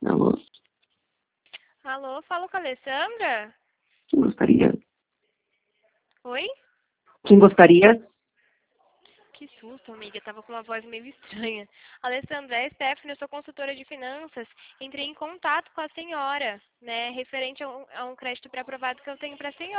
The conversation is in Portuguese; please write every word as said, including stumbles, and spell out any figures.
Alô? Alô, falo com a Alessandra? Quem gostaria? Oi? Quem gostaria? Que susto, amiga. Tava com uma voz meio estranha. Alessandra, é Stephanie, eu sou consultora de finanças. Entrei em contato com a senhora, né, referente a um, a um crédito pré-aprovado que eu tenho para a senhora.